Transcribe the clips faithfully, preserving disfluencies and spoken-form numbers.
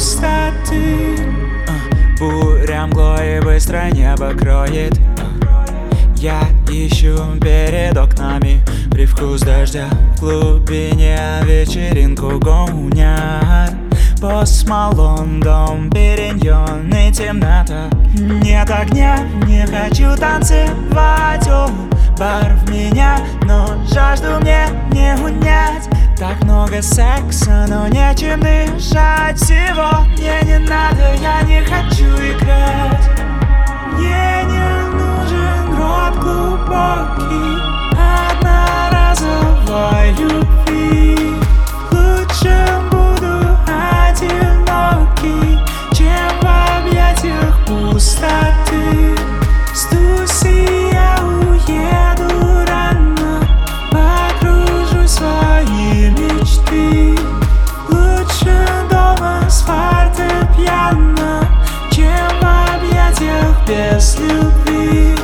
пустоты. Буря мглой быстро небо кроет. Я ищу перед окнами привкус дождя. В глубине вечеринку гонят. Пост Малон, дом Периньон и темнота. Нет огня, не хочу танцевать. О, бар в меня, но жажду мне не унять. Так много секса, но нечем дышать. Всего мне не надо, я не хочу играть. Мне не нужен рот глубокий одноразовой любви. Лучше буду одинокий, чем в объятиях пустоты. С Туси я уеду рано, покружу свои мечты. Лучше дома с фортепиано, чем в объятиях без любви.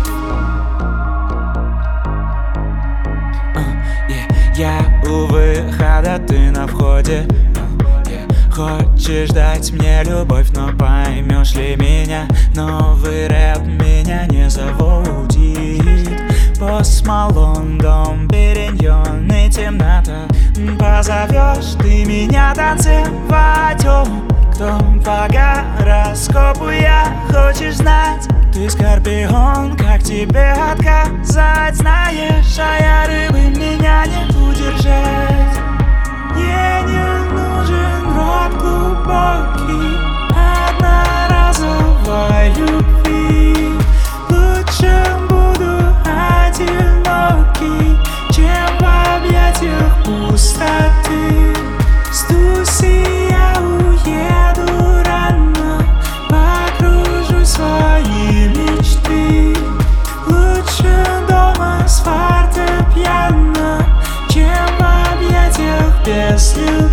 uh, yeah. Я у выхода, ты на входе. Хочешь дать мне любовь, но поймешь ли меня? Новый рэп меня не заводит. Пост Малон, дом Периньон и темнота. Позовешь ты меня танцевать? О, кто по гороскопу я, хочешь знать? Ты скорпион, как тебе отказать? Знаешь, а я рыбы, меня не удержать. Мне не нужен рот глубокий одноразовой любви. Лучше буду одинокий, чем в объятиях пустоты. С Туси я уеду рано, покружу свои мечты. Лучше дома с фортепиано, чем в объятиях без любви.